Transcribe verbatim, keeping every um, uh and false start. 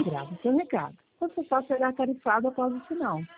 grave o seu recado. Você só será tarifado após o sinal.